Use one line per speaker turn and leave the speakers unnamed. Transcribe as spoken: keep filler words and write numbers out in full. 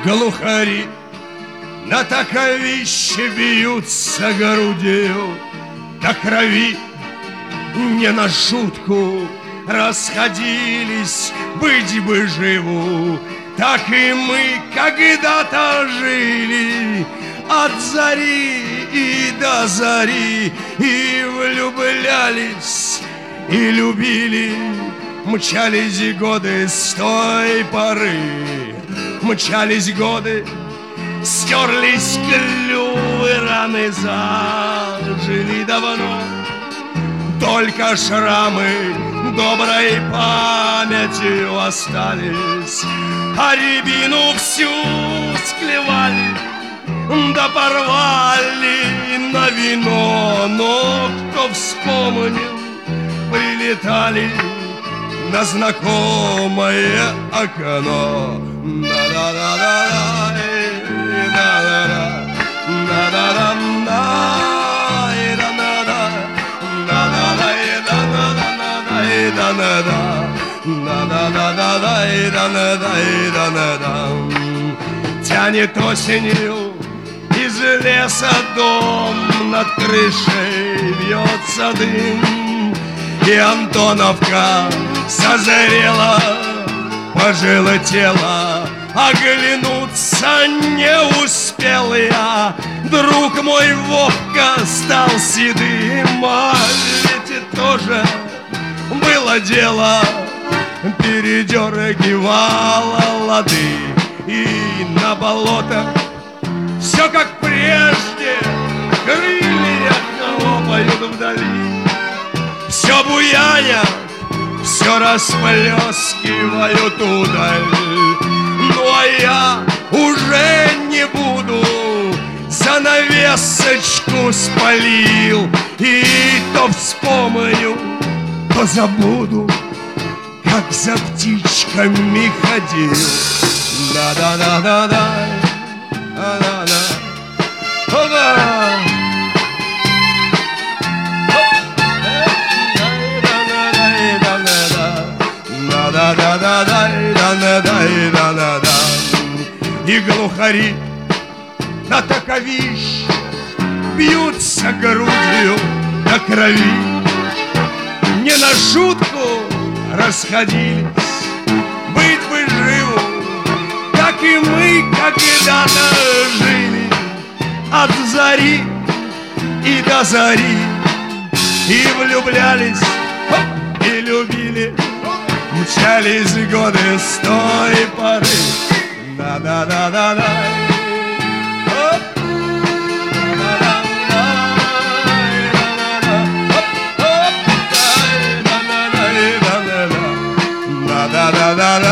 глухари на таковище бьются грудью до крови. Не на шутку расходились, быть бы живу, так и мы когда-то жили от зари и до зари, и влюблялись, и любили. Мчались годы с той поры, мчались годы, стерлись клювы, раны зажили давно. Только шрамы доброй памятью остались, а рябину всю склевали, да порвали на вино. Но кто вспомнил, прилетали на знакомое окно. Тянет осенью из леса дом, над крышей вьется дым, и Антоновка созрела, пожелтела. Оглянуться не успел я, друг мой Вовка стал седым. А ведь тоже было дело, передергивало лады, и на болото все как прежде, крылья хлопают вдали. Все буяя, все расплескивают удаль. Ну а я уже не буду, занавесочку спалил, и то вспомню, то забуду, как за птичками ходил. Да-да-да-да-да, да-да-да, да-да. И глухари на таковище бьются грудью до крови. Не на шутку расходились, быть бы живу, как и мы когда-то жили от зари и до зари, и влюблялись, и любили. Мчались годы с той поры. Да-да-да-да-да. Да-да-да-да-да.